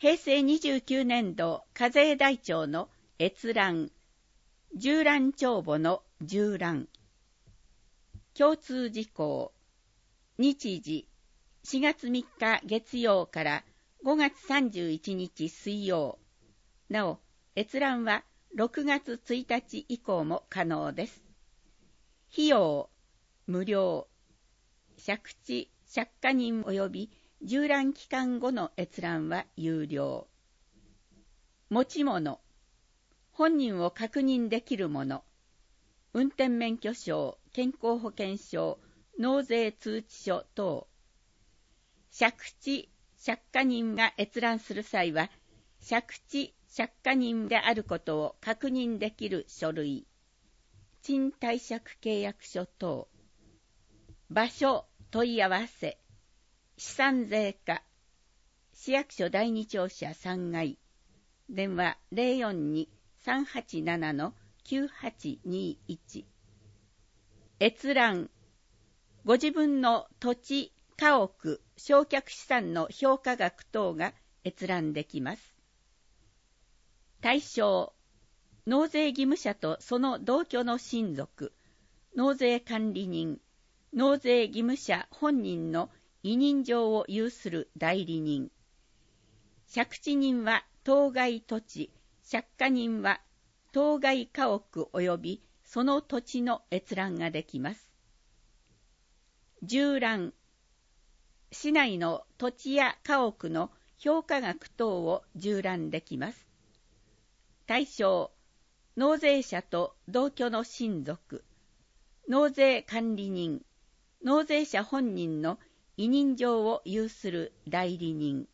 平成29年度課税台帳の閲覧、従覧帳簿の従覧。共通事項。日時、4月3日月曜から5月31日水曜。なお、閲覧は6月1日以降も可能です。費用、無料。借地、借家人及び従覧期間後の閲覧は有料。持ち物、本人を確認できるもの、運転免許証、健康保険証、納税通知書等。借地、借家人が閲覧する際は、借地、借家人であることを確認できる書類、賃貸借契約書等。場所、問い合わせ、資産税課、市役所第二庁舎3階、電話042-387-9821。閲覧、ご自分の土地、家屋、償却資産の評価額等が閲覧できます。対象、納税義務者とその同居の親族、納税管理人、納税義務者本人の委任状を有する代理人。借地人は当該土地、借家人は当該家屋及びその土地の閲覧ができます。従覧、市内の土地や家屋の評価額等を従覧できます。対象、納税者と同居の親族、納税管理人、納税者本人の委任状を有する代理人。